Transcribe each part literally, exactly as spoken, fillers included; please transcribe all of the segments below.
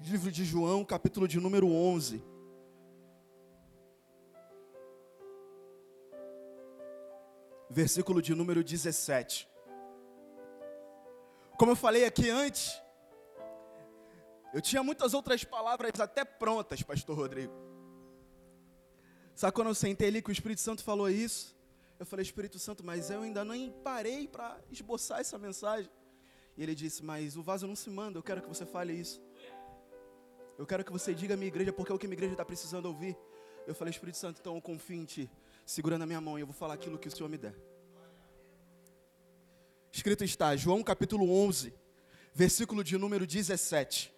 Livro de João, capítulo de número onze. Versículo de número dezessete. Como eu falei aqui antes, eu tinha muitas outras palavras até prontas, pastor Rodrigo. Sabe quando eu sentei ali que o Espírito Santo falou isso? Eu falei, Espírito Santo, mas eu ainda nem parei para esboçar essa mensagem. E ele disse, mas o vaso não se manda, eu quero que você fale isso. Eu quero que você diga à minha igreja, porque é o que a minha igreja está precisando ouvir. Eu falei, Espírito Santo, então eu confio em Ti. Segura na minha mão e eu vou falar aquilo que o Senhor me der. Escrito está, João capítulo onze, versículo de número dezessete.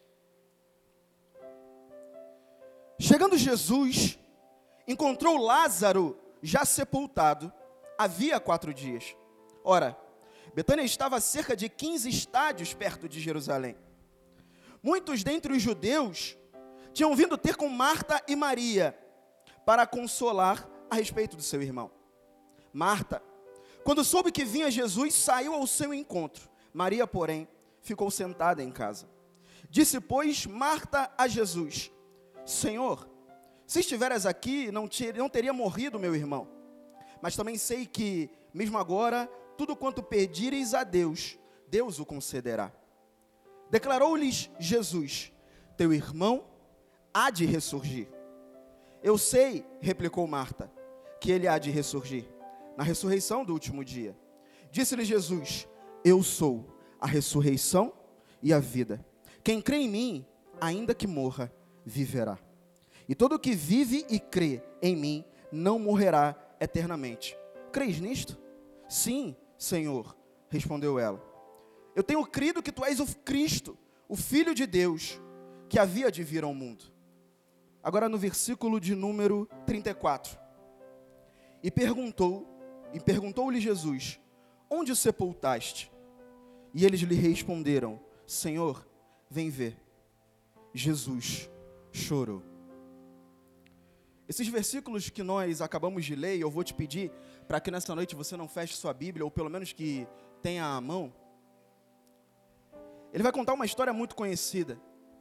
Chegando Jesus, encontrou Lázaro já sepultado, havia quatro dias. Ora, Betânia estava a cerca de quinze estádios perto de Jerusalém. Muitos dentre os judeus tinham vindo ter com Marta e Maria para consolar a respeito do seu irmão. Marta, quando soube que vinha Jesus, saiu ao seu encontro. Maria, porém, ficou sentada em casa. Disse, pois, Marta a Jesus, Senhor, se estiveras aqui, não, te, não teria morrido meu irmão. Mas também sei que, mesmo agora, tudo quanto pedires a Deus, Deus o concederá. Declarou-lhes Jesus, teu irmão há de ressurgir. Eu sei, replicou Marta, que ele há de ressurgir na ressurreição do último dia. Disse-lhe Jesus, eu sou a ressurreição e a vida. Quem crê em mim, ainda que morra, viverá. E todo que vive e crê em mim, não morrerá eternamente. Crês nisto? Sim, Senhor, respondeu ela. Eu tenho crido que tu és o Cristo, o Filho de Deus, que havia de vir ao mundo. Agora no versículo de número trinta e quatro. E perguntou, e perguntou-lhe Jesus, onde o sepultaste? E eles lhe responderam, Senhor, vem ver. Jesus chorou. Esses versículos que nós acabamos de ler, eu vou te pedir para que nessa noite você não feche sua Bíblia, ou pelo menos que tenha à mão. Ele vai contar uma história muito conhecida.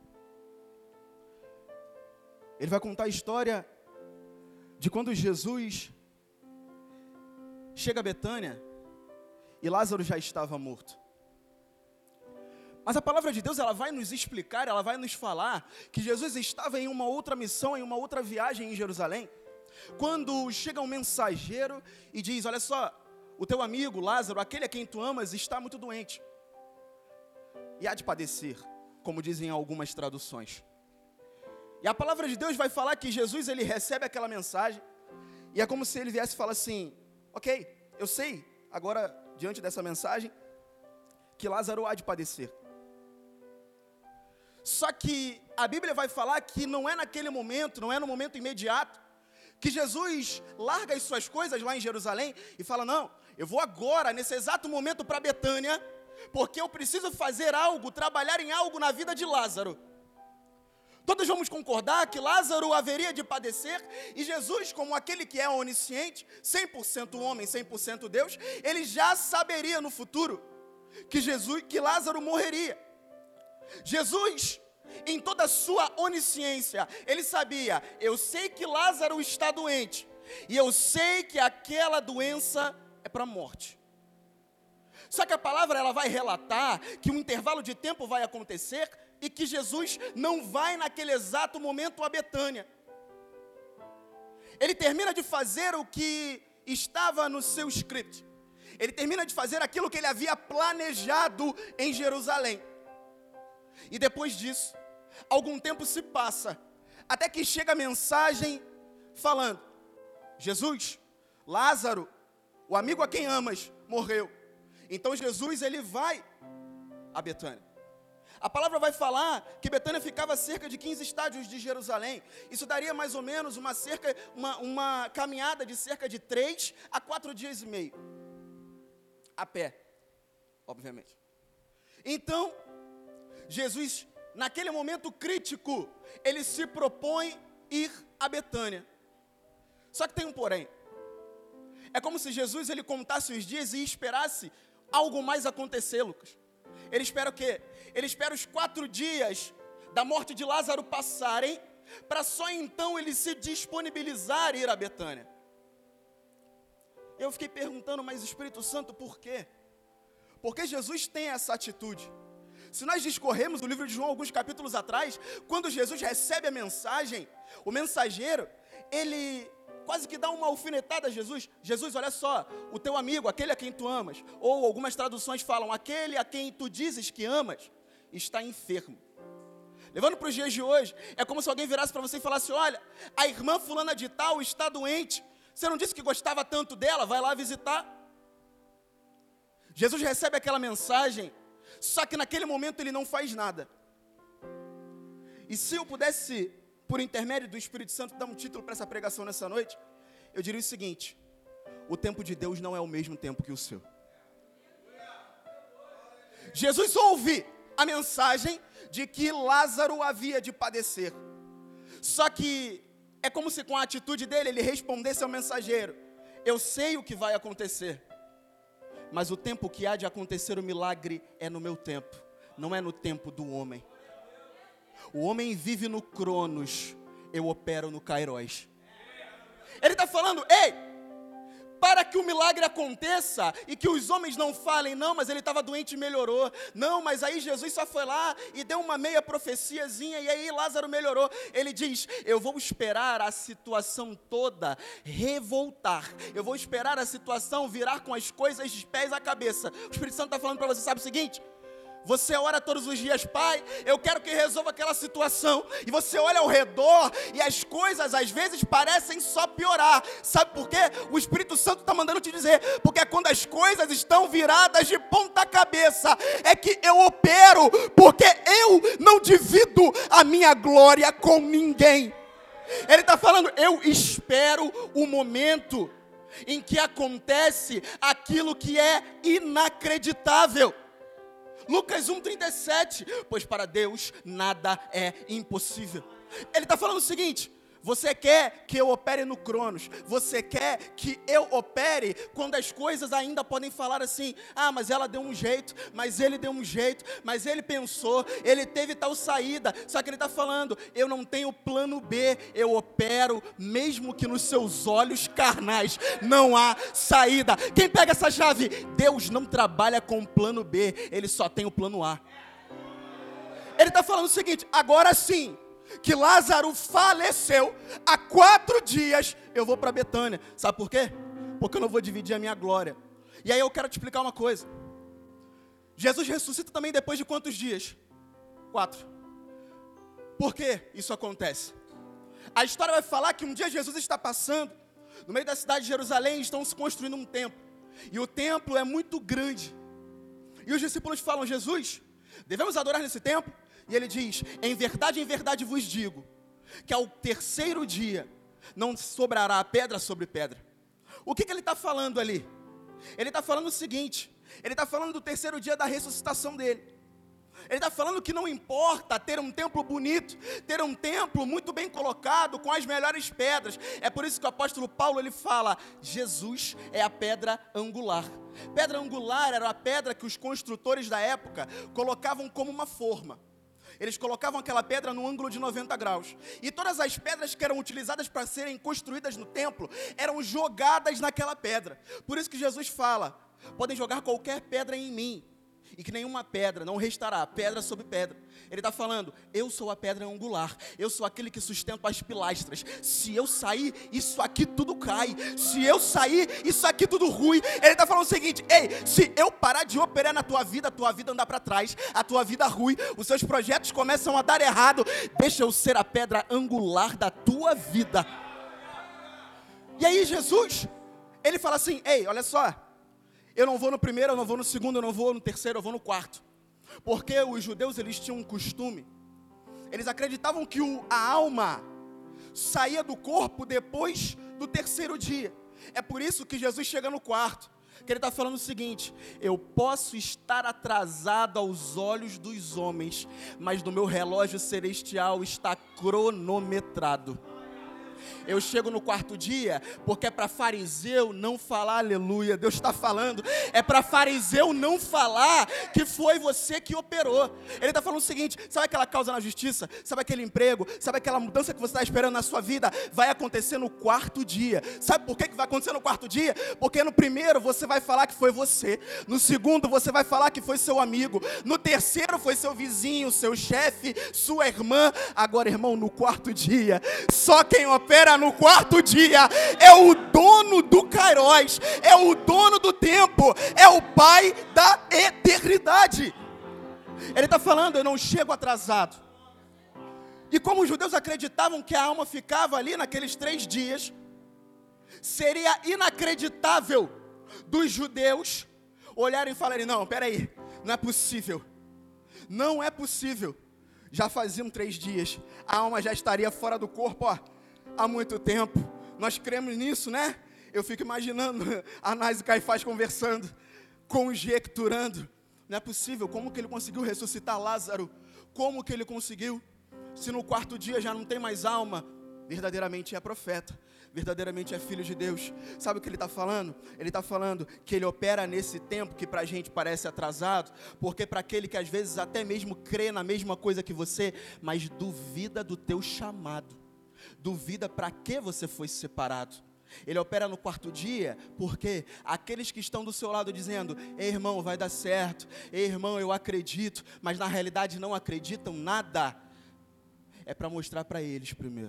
Ele vai contar a história de quando Jesus chega a Betânia e Lázaro já estava morto. Mas a palavra de Deus, ela vai nos explicar, ela vai nos falar que Jesus estava em uma outra missão, em uma outra viagem em Jerusalém. Quando chega um mensageiro e diz, olha só, o teu amigo Lázaro, aquele a quem tu amas, está muito doente. E há de padecer, como dizem algumas traduções. E a palavra de Deus vai falar que Jesus, ele recebe aquela mensagem, e é como se ele viesse e falasse assim, ok, eu sei, agora, diante dessa mensagem, que Lázaro há de padecer. Só que a Bíblia vai falar que não é naquele momento, não é no momento imediato, que Jesus larga as suas coisas lá em Jerusalém e fala, não, eu vou agora, nesse exato momento, para Betânia, porque eu preciso fazer algo, trabalhar em algo na vida de Lázaro. Todos vamos concordar que Lázaro haveria de padecer, e Jesus, como aquele que é onisciente, cem por cento homem, cem por cento Deus, ele já saberia no futuro que, Jesus, que Lázaro morreria. Jesus, em toda a sua onisciência, ele sabia, eu sei que Lázaro está doente, e eu sei que aquela doença é para a morte. Só que a palavra, ela vai relatar que um intervalo de tempo vai acontecer e que Jesus não vai naquele exato momento a Betânia. Ele termina de fazer o que estava no seu script. Ele termina de fazer aquilo que ele havia planejado em Jerusalém. E depois disso, algum tempo se passa, até que chega a mensagem falando, Jesus, Lázaro, o amigo a quem amas, morreu. Então Jesus, ele vai a Betânia. A palavra vai falar que Betânia ficava a cerca de quinze estádios de Jerusalém. Isso daria mais ou menos uma, cerca, uma, uma caminhada de cerca de três a quatro dias e meio. A pé, obviamente. Então, Jesus, naquele momento crítico, ele se propõe ir a Betânia. Só que tem um porém. É como se Jesus, ele contasse os dias e esperasse algo mais acontecer, Lucas. Ele espera o quê? Ele espera os quatro dias da morte de Lázaro passarem, para só então ele se disponibilizar a ir a Betânia. Eu fiquei perguntando, mas Espírito Santo, por quê? Porque Jesus tem essa atitude. Se nós discorremos do livro de João, alguns capítulos atrás, quando Jesus recebe a mensagem, o mensageiro, ele quase que dá uma alfinetada a Jesus. Jesus, olha só, o teu amigo, aquele a quem tu amas, ou algumas traduções falam, aquele a quem tu dizes que amas, está enfermo. Levando para os dias de hoje, é como se alguém virasse para você e falasse, olha, a irmã fulana de tal está doente, você não disse que gostava tanto dela, vai lá visitar. Jesus recebe aquela mensagem, só que naquele momento ele não faz nada. E se eu pudesse, por intermédio do Espírito Santo, dar um título para essa pregação nessa noite, eu diria o seguinte, o tempo de Deus não é o mesmo tempo que o seu. Jesus ouve a mensagem de que Lázaro havia de padecer. Só que é como se com a atitude dele, ele respondesse ao mensageiro, eu sei o que vai acontecer, mas o tempo que há de acontecer o milagre é no meu tempo, não é no tempo do homem. O homem vive no Cronos, eu opero no Kairos. Ele está falando, ei, para que o milagre aconteça e que os homens não falem, não, mas ele estava doente e melhorou. Não, mas aí Jesus só foi lá e deu uma meia profeciazinha e aí Lázaro melhorou. Ele diz, eu vou esperar a situação toda revoltar. Eu vou esperar a situação virar com as coisas de pés à cabeça. O Espírito Santo está falando para você, sabe o seguinte? Você ora todos os dias, Pai, eu quero que resolva aquela situação. E você olha ao redor e as coisas às vezes parecem só piorar. Sabe por quê? O Espírito Santo está mandando te dizer. Porque é quando as coisas estão viradas de ponta cabeça, é que eu opero, porque eu não divido a minha glória com ninguém. Ele está falando, eu espero o momento em que acontece aquilo que é inacreditável. Lucas um, trinta e sete, pois para Deus nada é impossível. Ele está falando o seguinte, você quer que eu opere no Cronos, você quer que eu opere quando as coisas ainda podem falar assim, ah, mas ela deu um jeito, mas ele deu um jeito, mas ele pensou, ele teve tal saída, só que ele está falando, eu não tenho plano B, eu opero mesmo que nos seus olhos carnais não há saída. Quem pega essa chave? Deus não trabalha com plano B, ele só tem o plano A. Ele está falando o seguinte, agora sim, que Lázaro faleceu, há quatro dias eu vou para Betânia. Sabe por quê? Porque eu não vou dividir a minha glória. E aí eu quero te explicar uma coisa. Jesus ressuscita também depois de quantos dias? Quatro. Por que isso acontece? A história vai falar que um dia Jesus está passando no meio da cidade de Jerusalém, estão se construindo um templo. E o templo é muito grande. E os discípulos falam, Jesus, devemos adorar nesse templo? E ele diz, em verdade, em verdade vos digo, que ao terceiro dia não sobrará pedra sobre pedra. O que, que ele está falando ali? Ele está falando o seguinte, ele está falando do terceiro dia da ressuscitação dele. Ele está falando que não importa ter um templo bonito, ter um templo muito bem colocado, com as melhores pedras. É por isso que o apóstolo Paulo, ele fala, Jesus é a pedra angular. Pedra angular era a pedra que os construtores da época colocavam como uma forma. Eles colocavam aquela pedra no ângulo de noventa graus. E todas as pedras que eram utilizadas para serem construídas no templo, eram jogadas naquela pedra. Por isso que Jesus fala, podem jogar qualquer pedra em mim, e que nenhuma pedra, não restará pedra sobre pedra. Ele está falando, eu sou a pedra angular, eu sou aquele que sustenta as pilastras. Se eu sair, isso aqui tudo cai. Se eu sair, isso aqui tudo rui. Ele está falando o seguinte, ei, se eu parar de operar na tua vida, a tua vida andar para trás, a tua vida rui, os seus projetos começam a dar errado, deixa eu ser a pedra angular da tua vida. E aí Jesus, ele fala assim, ei, olha só, eu não vou no primeiro, eu não vou no segundo, eu não vou no terceiro, eu vou no quarto. Porque os judeus, eles tinham um costume. Eles acreditavam que o, a alma saía do corpo depois do terceiro dia. É por isso que Jesus chega no quarto. Que ele está falando o seguinte, eu posso estar atrasado aos olhos dos homens, mas no meu relógio celestial está cronometrado. Eu chego no quarto dia, porque é para fariseu não falar aleluia. Deus está falando, é para fariseu não falar que foi você que operou. Ele está falando o seguinte: sabe aquela causa na justiça? Sabe aquele emprego? Sabe aquela mudança que você está esperando na sua vida? Vai acontecer no quarto dia. Sabe por que que vai acontecer no quarto dia? Porque no primeiro você vai falar que foi você. No segundo você vai falar que foi seu amigo. No terceiro foi seu vizinho, seu chefe, sua irmã. Agora, irmão, no quarto dia, só quem opera no quarto dia é o dono do Kairos, é o dono do tempo, é o Pai da eternidade. Ele está falando: eu não chego atrasado. E como os judeus acreditavam que a alma ficava ali naqueles três dias, seria inacreditável dos judeus olharem e falarem: não, peraí, não é possível, não é possível. Já faziam três dias, a alma já estaria fora do corpo, ó, há muito tempo. Nós cremos nisso, né? Eu fico imaginando Anás e Caifás conversando, conjecturando. Não é possível, como que ele conseguiu ressuscitar Lázaro? Como que ele conseguiu? Se no quarto dia já não tem mais alma, verdadeiramente é profeta, verdadeiramente é filho de Deus. Sabe o que ele está falando? Ele está falando que ele opera nesse tempo que para a gente parece atrasado, porque para aquele que às vezes até mesmo crê na mesma coisa que você, mas duvida do teu chamado, duvida para que você foi separado. Ele opera no quarto dia, porque aqueles que estão do seu lado dizendo: ei, irmão, vai dar certo, ei, irmão, eu acredito, mas na realidade não acreditam nada, é para mostrar para eles primeiro.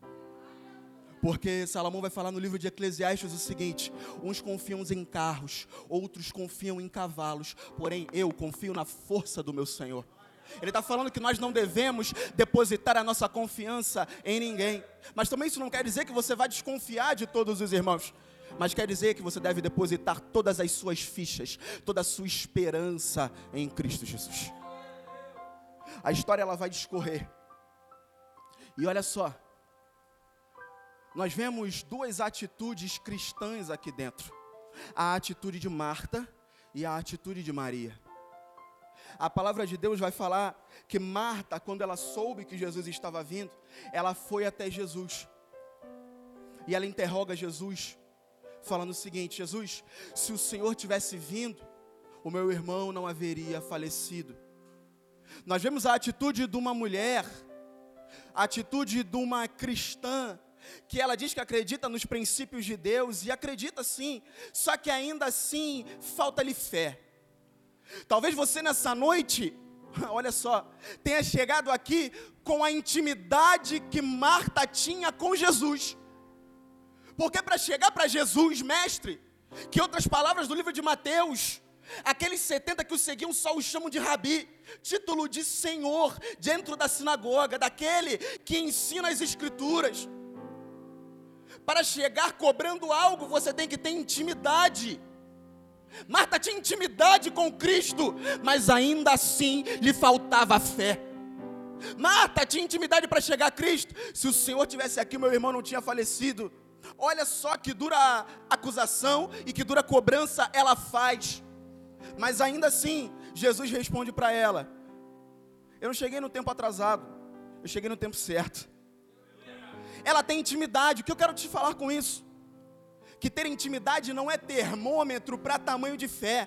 Porque Salomão vai falar no livro de Eclesiastes o seguinte: uns confiam em carros, outros confiam em cavalos, porém eu confio na força do meu Senhor. Ele está falando que nós não devemos depositar a nossa confiança em ninguém. Mas também isso não quer dizer que você vai desconfiar de todos os irmãos. Mas quer dizer que você deve depositar todas as suas fichas, toda a sua esperança em Cristo Jesus. A história ela vai discorrer. E olha só, nós vemos duas atitudes cristãs aqui dentro. A atitude de Marta e a atitude de Maria. A palavra de Deus vai falar que Marta, quando ela soube que Jesus estava vindo, ela foi até Jesus. E ela interroga Jesus, falando o seguinte: Jesus, se o Senhor tivesse vindo, o meu irmão não haveria falecido. Nós vemos a atitude de uma mulher, a atitude de uma cristã, que ela diz que acredita nos princípios de Deus, e acredita sim, só que ainda assim falta-lhe fé. Talvez você nessa noite, olha só, tenha chegado aqui com a intimidade que Marta tinha com Jesus. Porque para chegar para Jesus, mestre, que outras palavras do livro de Mateus, aqueles setenta que o seguiam só o chamam de Rabi, título de Senhor, dentro da sinagoga, daquele que ensina as Escrituras. Para chegar cobrando algo, você tem que ter intimidade. Marta tinha intimidade com Cristo, mas ainda assim lhe faltava fé. Marta tinha intimidade para chegar a Cristo. Se o Senhor tivesse aqui, meu irmão não tinha falecido. Olha só que dura acusação e que dura cobrança ela faz. Mas ainda assim, Jesus responde para ela: eu não cheguei no tempo atrasado, eu cheguei no tempo certo. Ela tem intimidade. O que eu quero te falar com isso? Que ter intimidade não é termômetro para tamanho de fé.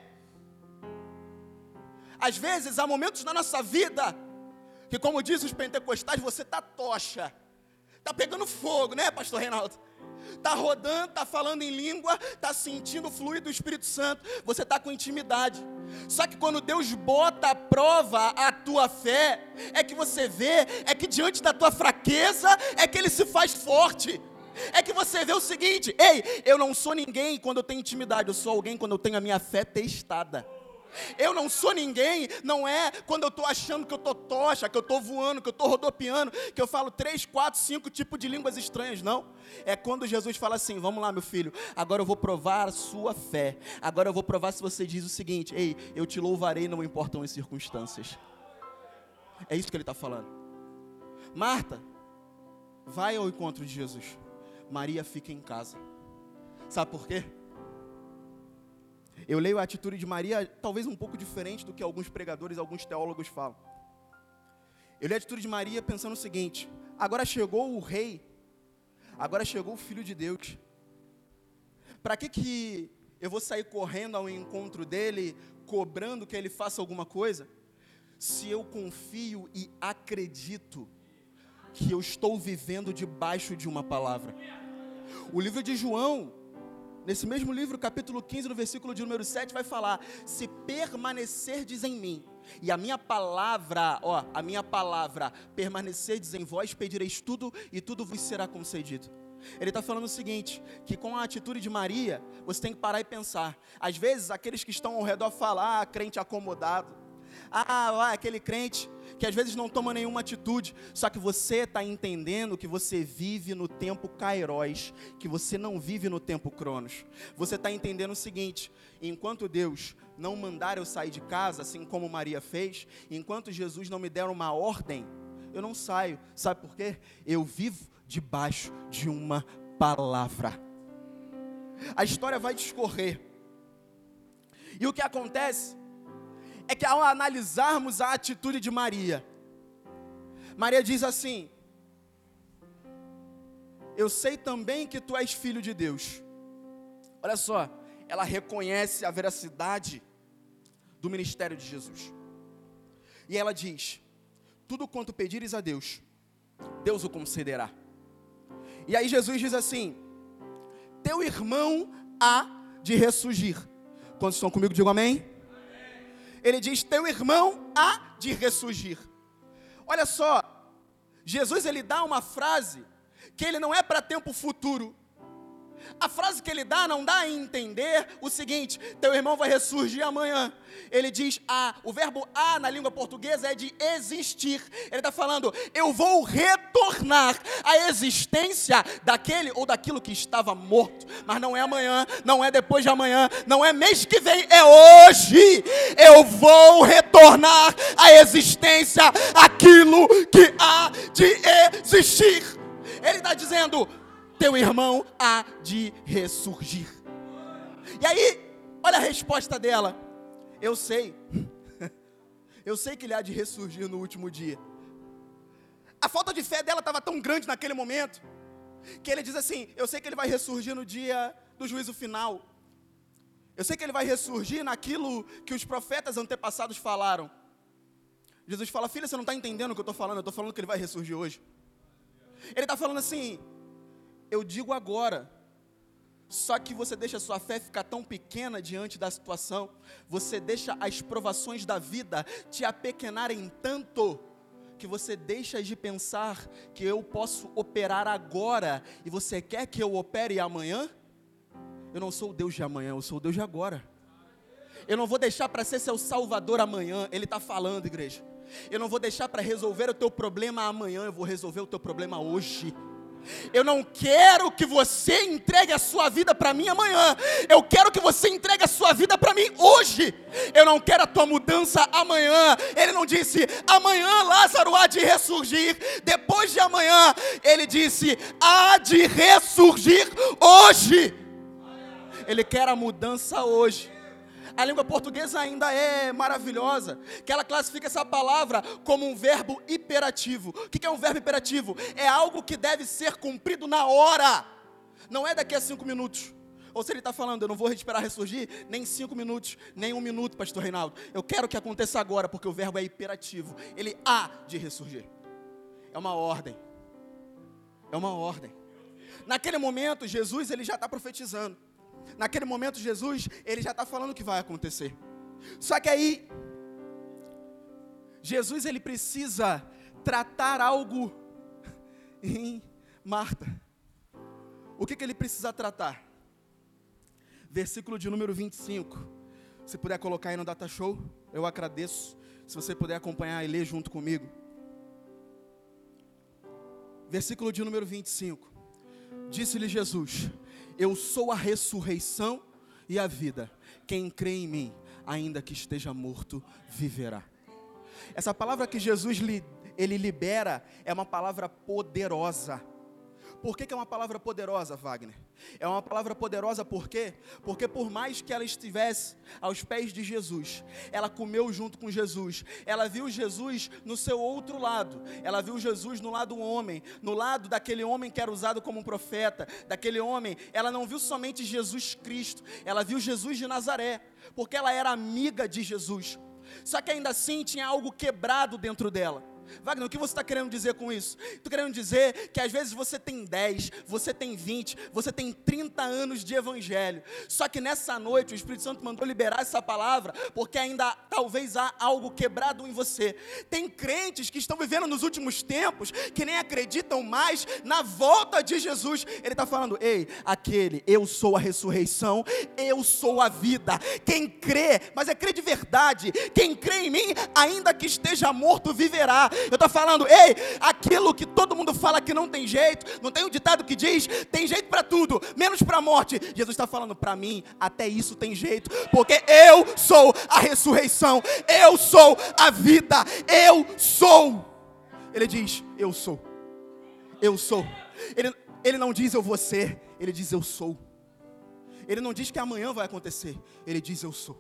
Às vezes há momentos na nossa vida que, como dizem os pentecostais, você está tocha, está pegando fogo, né, pastor Reinaldo? Está rodando, está falando em língua, está sentindo o fluir do Espírito Santo, você está com intimidade. Só que quando Deus bota à prova a tua fé, é que você vê, é que diante da tua fraqueza, é que Ele se faz forte. É que você vê o seguinte: ei, eu não sou ninguém quando eu tenho intimidade, eu sou alguém quando eu tenho a minha fé testada. Eu não sou ninguém, não é quando eu estou achando que eu estou tocha, que eu estou voando, que eu estou rodopiando, que eu falo três, quatro, cinco tipos de línguas estranhas, não. É quando Jesus fala assim: vamos lá, meu filho, agora eu vou provar a sua fé. Agora eu vou provar se você diz o seguinte: ei, eu te louvarei, não importam as circunstâncias. É isso que ele está falando. Marta vai ao encontro de Jesus, Maria fica em casa. Sabe por quê? Eu leio a atitude de Maria talvez um pouco diferente do que alguns pregadores, alguns teólogos falam. Eu leio a atitude de Maria pensando o seguinte: agora chegou o rei, agora chegou o Filho de Deus. Para que que eu vou sair correndo ao encontro dele, cobrando que ele faça alguma coisa, se eu confio e acredito que eu estou vivendo debaixo de uma palavra? O livro de João, nesse mesmo livro, capítulo quinze, no versículo de número sete, vai falar: se permanecerdes em mim, e a minha palavra, ó, a minha palavra permanecerdes em vós, pedireis tudo, e tudo vos será concedido. Ele está falando o seguinte, que com a atitude de Maria, você tem que parar e pensar. Às vezes, aqueles que estão ao redor falam: ah, crente acomodado, ah, ah, aquele crente que às vezes não toma nenhuma atitude. Só que você está entendendo que você vive no tempo Kairos, que você não vive no tempo Cronos. Você está entendendo o seguinte: enquanto Deus não mandar eu sair de casa, assim como Maria fez, enquanto Jesus não me der uma ordem, eu não saio. Sabe por quê? Eu vivo debaixo de uma palavra. A história vai discorrer. E o que acontece é que ao analisarmos a atitude de Maria, Maria diz assim: eu sei também que tu és filho de Deus. Olha só, ela reconhece a veracidade do ministério de Jesus. E ela diz: tudo quanto pedires a Deus, Deus o concederá. E aí Jesus diz assim: teu irmão há de ressurgir. Quantos estão comigo, digam amém? Amém. Ele diz: teu irmão há de ressurgir. Olha só, Jesus ele dá uma frase que ele não é para tempo futuro. A frase que ele dá não dá a entender o seguinte: teu irmão vai ressurgir amanhã. Ele diz a, o verbo a na língua portuguesa é de existir. Ele está falando: eu vou retornar à existência daquele ou daquilo que estava morto. Mas não é amanhã, não é depois de amanhã, não é mês que vem, é hoje. Eu vou retornar à existência aquilo que há de existir. Ele está dizendo: teu irmão há de ressurgir. E aí, olha a resposta dela: eu sei, eu sei que ele há de ressurgir no último dia. A falta de fé dela estava tão grande naquele momento, que ele diz assim: eu sei que ele vai ressurgir no dia do juízo final. Eu sei que ele vai ressurgir naquilo que os profetas antepassados falaram. Jesus fala: filha, você não está entendendo o que eu estou falando, eu estou falando que ele vai ressurgir hoje. Ele está falando assim: eu digo agora, só que você deixa a sua fé ficar tão pequena diante da situação, você deixa as provações da vida te apequenarem tanto, que você deixa de pensar que eu posso operar agora, e você quer que eu opere amanhã? Eu não sou o Deus de amanhã, eu sou o Deus de agora. Eu não vou deixar para ser seu salvador amanhã. Ele está falando, igreja. Eu não vou deixar para resolver o teu problema amanhã, eu vou resolver o teu problema hoje. Eu não quero que você entregue a sua vida para mim amanhã. Eu quero que você entregue a sua vida para mim hoje. Eu não quero a tua mudança amanhã. Ele não disse: amanhã Lázaro há de ressurgir. Depois de amanhã, ele disse: há de ressurgir hoje. Ele quer a mudança hoje. A língua portuguesa ainda é maravilhosa, que ela classifica essa palavra como um verbo hiperativo. O que é um verbo hiperativo? É algo que deve ser cumprido na hora, não é daqui a cinco minutos. Ou se ele está falando: eu não vou esperar ressurgir nem cinco minutos, nem um minuto, pastor Reinaldo. Eu quero que aconteça agora, porque o verbo é hiperativo. Ele há de ressurgir. É uma ordem. É uma ordem. Naquele momento, Jesus ele já está profetizando. Naquele momento, Jesus, ele já está falando o que vai acontecer. Só que aí, Jesus, ele precisa tratar algo em Marta. O que, que ele precisa tratar? Versículo de número vinte e cinco. Se puder colocar aí no Data Show, eu agradeço. Se você puder acompanhar e ler junto comigo. Versículo de número vinte e cinco. Disse-lhe Jesus: eu sou a ressurreição e a vida. Quem crê em mim, ainda que esteja morto, viverá. Essa palavra que Jesus ele libera é uma palavra poderosa. Por que que é uma palavra poderosa, Wagner? É uma palavra poderosa por quê? Porque por mais que ela estivesse aos pés de Jesus, ela comeu junto com Jesus, ela viu Jesus no seu outro lado, ela viu Jesus no lado homem, no lado daquele homem que era usado como um profeta, daquele homem, ela não viu somente Jesus Cristo, ela viu Jesus de Nazaré, porque ela era amiga de Jesus, só que ainda assim tinha algo quebrado dentro dela. Wagner, o que você está querendo dizer com isso? Estou querendo dizer que às vezes você tem dez, você tem vinte, você tem trinta anos de evangelho, só que nessa noite o Espírito Santo mandou liberar essa palavra, porque ainda talvez há algo quebrado em você. Tem crentes que estão vivendo nos últimos tempos, que nem acreditam mais na volta de Jesus. Ele está falando, ei, aquele, eu sou a ressurreição, eu sou a vida, quem crê, mas é crê de verdade, quem crê em mim, ainda que esteja morto, viverá. Eu estou falando, ei, aquilo que todo mundo fala que não tem jeito, não tem um ditado que diz, tem jeito para tudo, menos para a morte. Jesus está falando, para mim, até isso tem jeito, porque eu sou a ressurreição, eu sou a vida, eu sou. Ele diz, eu sou, eu sou. Ele, ele não diz eu vou ser, ele diz eu sou. Ele não diz que amanhã vai acontecer, ele diz eu sou.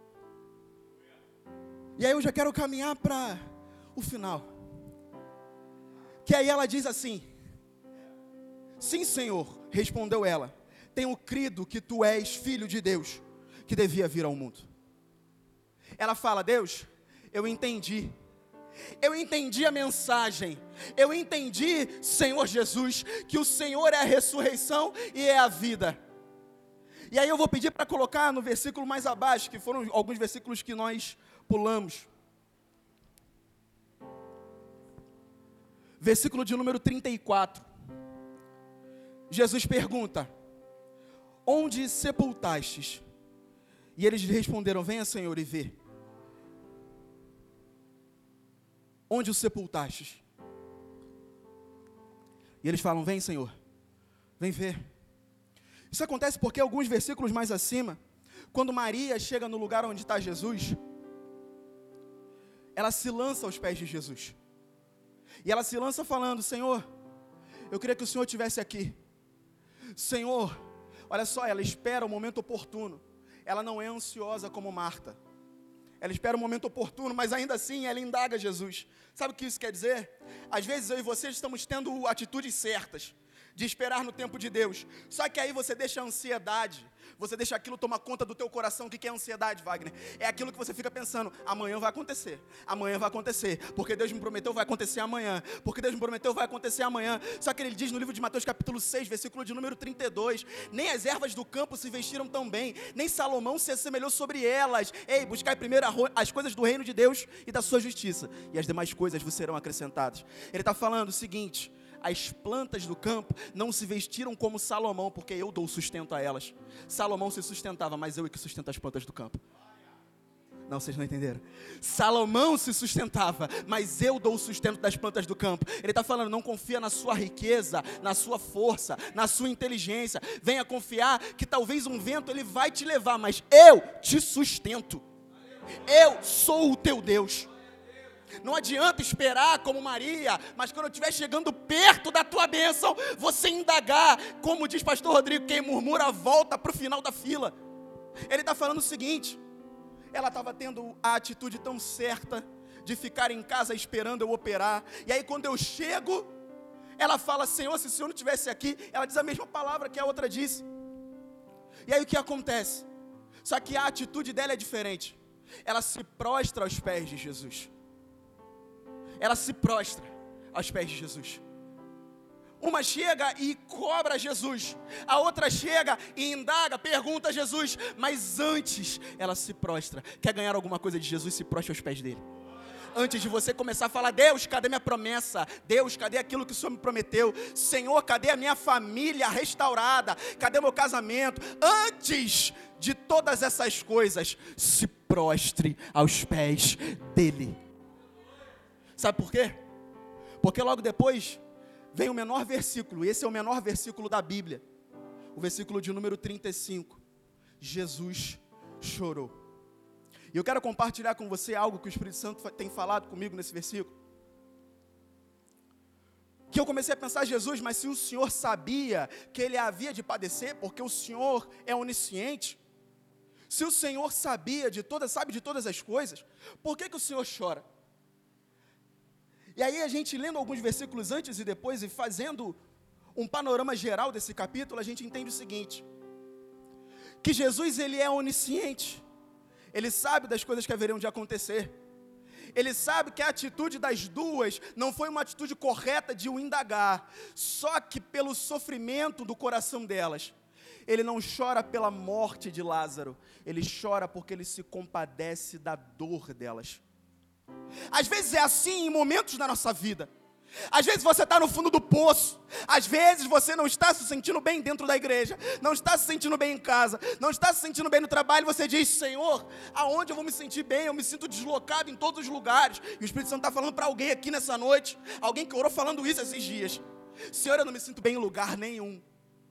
E aí eu já quero caminhar para o final, que aí ela diz assim, sim Senhor, respondeu ela, tenho crido que tu és filho de Deus, que devia vir ao mundo. Ela fala, Deus, eu entendi, eu entendi a mensagem, eu entendi, Senhor Jesus, que o Senhor é a ressurreição e é a vida. E aí eu vou pedir para colocar no versículo mais abaixo, que foram alguns versículos que nós pulamos. Versículo de número trinta e quatro. Jesus pergunta, onde sepultastes? E eles lhe responderam, venha Senhor e vê. Onde o sepultastes? E eles falam, vem Senhor, vem ver. Isso acontece porque alguns versículos mais acima, quando Maria chega no lugar onde está Jesus, ela se lança aos pés de Jesus. E ela se lança falando, Senhor, eu queria que o Senhor estivesse aqui. Senhor, olha só, ela espera o momento oportuno. Ela não é ansiosa como Marta. Ela espera o momento oportuno, mas ainda assim ela indaga Jesus. Sabe o que isso quer dizer? Às vezes eu e você estamos tendo atitudes certas, de esperar no tempo de Deus. Só que aí você deixa a ansiedade, você deixa aquilo tomar conta do teu coração. O que é ansiedade, Wagner? É aquilo que você fica pensando, amanhã vai acontecer, amanhã vai acontecer, porque Deus me prometeu vai acontecer amanhã, porque Deus me prometeu vai acontecer amanhã. Só que ele diz no livro de Mateus capítulo seis, versículo de número trinta e dois, nem as ervas do campo se vestiram tão bem, nem Salomão se assemelhou sobre elas. Ei, buscai primeiro as coisas do reino de Deus e da sua justiça, e as demais coisas vos serão acrescentadas. Ele está falando o seguinte, as plantas do campo não se vestiram como Salomão, porque eu dou sustento a elas. Salomão se sustentava, mas eu é que sustento as plantas do campo. Não, vocês não entenderam. Salomão se sustentava, mas eu dou o sustento das plantas do campo. Ele está falando, não confia na sua riqueza, na sua força, na sua inteligência. Venha confiar que talvez um vento ele vai te levar, mas eu te sustento. Eu sou o teu Deus. Não adianta esperar como Maria, mas quando eu estiver chegando perto da tua bênção, você indagar, como diz pastor Rodrigo, quem murmura volta para o final da fila. Ele está falando o seguinte, ela estava tendo a atitude tão certa de ficar em casa esperando eu operar, e aí quando eu chego, ela fala, Senhor, se o Senhor não estivesse aqui, ela diz a mesma palavra que a outra disse. E aí o que acontece? Só que a atitude dela é diferente, ela se prostra aos pés de Jesus. Ela se prostra aos pés de Jesus. Uma chega e cobra Jesus, a outra chega e indaga, pergunta a Jesus, mas antes ela se prostra. Quer ganhar alguma coisa de Jesus, se prostra aos pés dele. Antes de você começar a falar, Deus, cadê minha promessa? Deus, cadê aquilo que o Senhor me prometeu? Senhor, cadê a minha família restaurada? Cadê o meu casamento? Antes de todas essas coisas, se prostre aos pés dele. Sabe por quê? Porque logo depois vem o menor versículo, e esse é o menor versículo da Bíblia, o versículo de número trinta e cinco. Jesus chorou. E eu quero compartilhar com você algo que o Espírito Santo tem falado comigo nesse versículo. que eu comecei a pensar, Jesus, mas se o Senhor sabia que ele havia de padecer, porque o Senhor é onisciente, se o Senhor sabia de todas, sabe de todas as coisas, por que que o Senhor chora? E aí a gente lendo alguns versículos antes e depois e fazendo um panorama geral desse capítulo, a gente entende o seguinte, que Jesus ele é onisciente, ele sabe das coisas que haveriam de acontecer, ele sabe que a atitude das duas não foi uma atitude correta de o indagar, só que pelo sofrimento do coração delas, ele não chora pela morte de Lázaro, ele chora porque ele se compadece da dor delas. Às vezes é assim em momentos da nossa vida. Às vezes você está no fundo do poço, às vezes você não está se sentindo bem dentro da igreja, não está se sentindo bem em casa, não está se sentindo bem no trabalho, você diz, Senhor, aonde eu vou me sentir bem? Eu me sinto deslocado em todos os lugares, e o Espírito Santo está falando para alguém aqui nessa noite, alguém que orou falando isso esses dias, Senhor, eu não me sinto bem em lugar nenhum,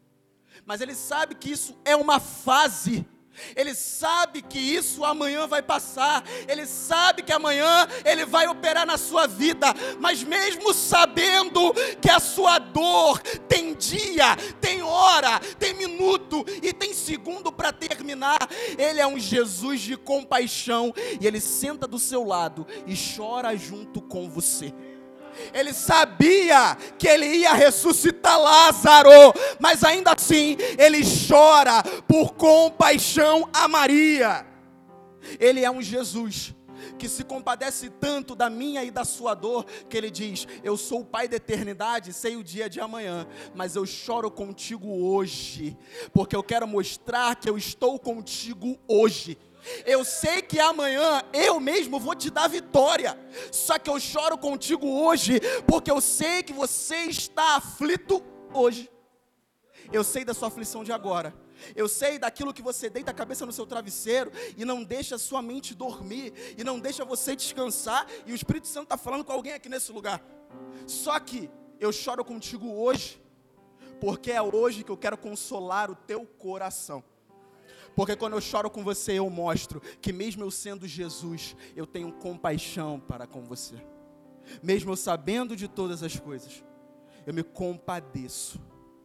mas Ele sabe que isso é uma fase, Ele sabe que isso amanhã vai passar, Ele sabe que amanhã Ele vai operar na sua vida, mas mesmo sabendo que a sua dor tem dia, tem hora, tem minuto e tem segundo para terminar, Ele é um Jesus de compaixão e Ele senta do seu lado e chora junto com você. Ele sabia que ele ia ressuscitar Lázaro, mas ainda assim, ele chora por compaixão a Maria. Ele é um Jesus que se compadece tanto da minha e da sua dor, que ele diz, eu sou o Pai da eternidade, sei o dia de amanhã, mas eu choro contigo hoje, porque eu quero mostrar que eu estou contigo hoje. Eu sei que amanhã eu mesmo vou te dar vitória, só que eu choro contigo hoje, porque eu sei que você está aflito hoje. Eu sei da sua aflição de agora, eu sei daquilo que você deita a cabeça no seu travesseiro e não deixa a sua mente dormir, e não deixa você descansar, e o Espírito Santo está falando com alguém aqui nesse lugar. Só que eu choro contigo hoje, porque é hoje que eu quero consolar o teu coração. Porque quando eu choro com você, eu mostro que mesmo eu sendo Jesus, eu tenho compaixão para com você. Mesmo eu sabendo de todas as coisas, eu me compadeço.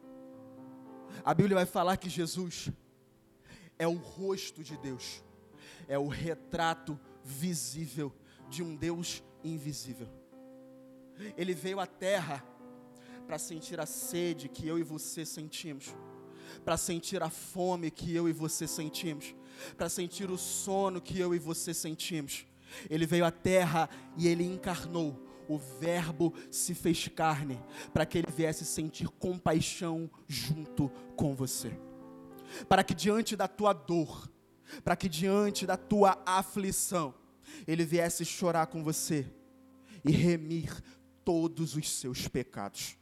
A Bíblia vai falar que Jesus é o rosto de Deus, é o retrato visível de um Deus invisível. Ele veio à terra para sentir a sede que eu e você sentimos, para sentir a fome que eu e você sentimos, para sentir o sono que eu e você sentimos. Ele veio à terra e Ele encarnou, o Verbo se fez carne, para que Ele viesse sentir compaixão junto com você, para que diante da tua dor, para que diante da tua aflição, Ele viesse chorar com você e remir todos os seus pecados.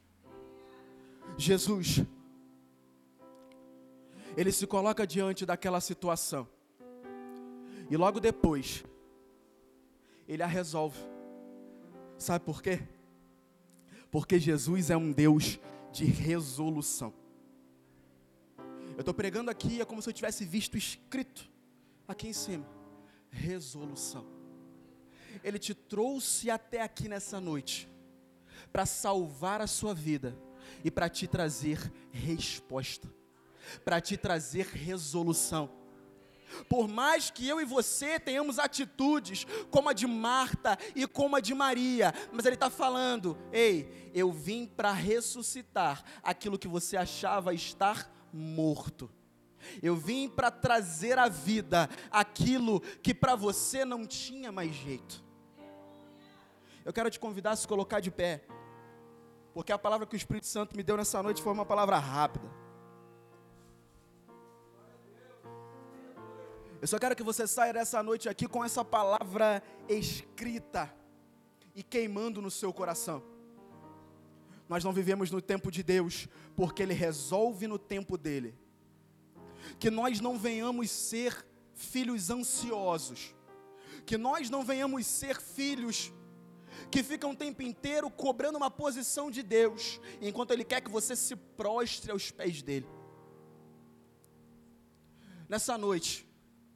Jesus, Ele se coloca diante daquela situação, e logo depois, Ele a resolve. Sabe por quê? Porque Jesus é um Deus de resolução. Eu estou pregando aqui, é como se eu tivesse visto escrito aqui em cima, resolução. Ele te trouxe até aqui nessa noite, para salvar a sua vida, e para te trazer resposta, para te trazer resolução. Por mais que eu e você tenhamos atitudes como a de Marta e como a de Maria, mas Ele está falando, ei, eu vim para ressuscitar aquilo que você achava estar morto. Eu vim para trazer à vida aquilo que para você não tinha mais jeito. Eu quero te convidar a se colocar de pé, porque a palavra que o Espírito Santo me deu nessa noite foi uma palavra rápida. Eu só quero que você saia dessa noite aqui com essa palavra escrita e queimando no seu coração. Nós não vivemos no tempo de Deus, porque Ele resolve no tempo dEle. Que nós não venhamos ser filhos ansiosos, que nós não venhamos ser filhos que ficam o tempo inteiro cobrando uma posição de Deus, enquanto Ele quer que você se prostre aos pés dEle. Nessa noite,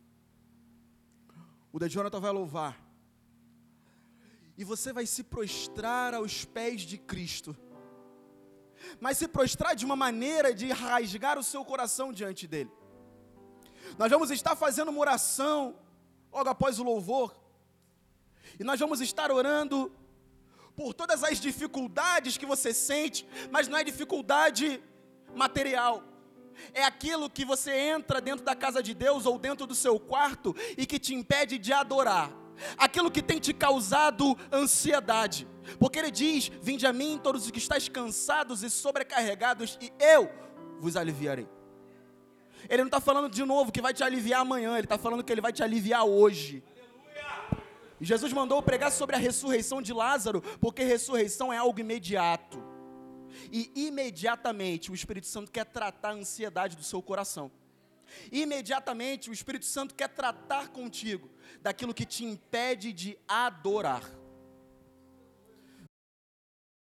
o The Jonathan vai louvar, e você vai se prostrar aos pés de Cristo, mas se prostrar de uma maneira de rasgar o seu coração diante dele. Nós vamos estar fazendo uma oração logo após o louvor, e nós vamos estar orando por todas as dificuldades que você sente, mas não é dificuldade material, é aquilo que você entra dentro da casa de Deus ou dentro do seu quarto e que te impede de adorar, aquilo que tem te causado ansiedade, porque ele diz: vinde a mim todos os que estáis cansados e sobrecarregados, e eu vos aliviarei. Ele não está falando de novo que vai te aliviar amanhã, ele está falando que ele vai te aliviar hoje. Aleluia! E Jesus mandou pregar sobre a ressurreição de Lázaro, porque ressurreição é algo imediato, e imediatamente o Espírito Santo quer tratar a ansiedade do seu coração. Imediatamente o Espírito Santo quer tratar contigo daquilo que te impede de adorar.